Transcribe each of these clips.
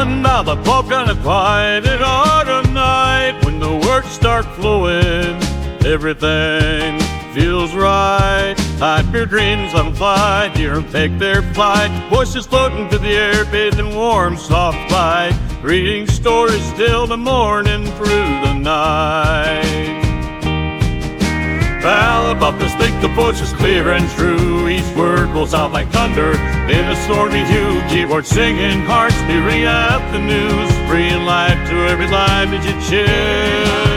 Now the pub kind of quiet at autumn night. When the words start flowing, everything feels right. Hide your dreams on flight, hear them take their flight. Voices floating through the air, bathed in warm, soft light. Reading stories till the morning through the night. Well, above us think the voice is clear and true. Each word rolls out like thunder in a stormy hue. Keyboard singing, hearts be ringing out the news. Bringing life to every line that you choose.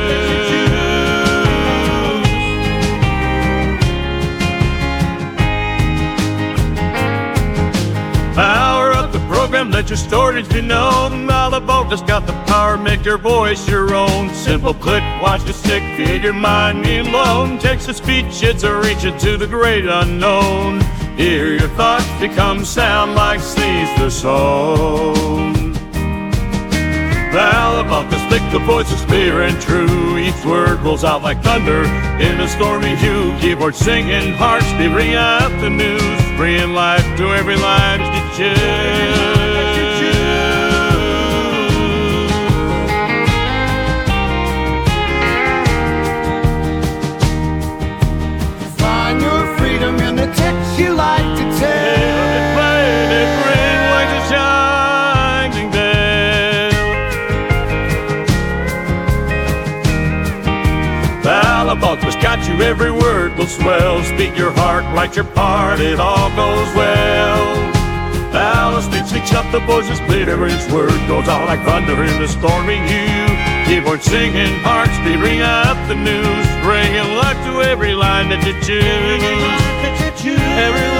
Power up the program, let your stories be known. Now the boat has got the power, make your voice your own. Simple click, watch the stick, feed your mind alone. Text to speech, it's a reach into the great unknown. Hear your thoughts become sound like seas the sown. Well, above the stick, the voice is clear and true. Each word rolls out like thunder in a stormy hue. Keyboard singing, hearts be ringing out the news. Bringing life to every line that you choose. Find your freedom in the text you like to tell. It played, it ring like a shining bell. Alabama's got you, every word will swell. Speak your heart, write your part, it all goes well. Speech sticks up, the voices clear, every word goes out like thunder in the stormy hue. Keyboard singing, hearts be ringing out the news. Bringing life to every line that you choose. Every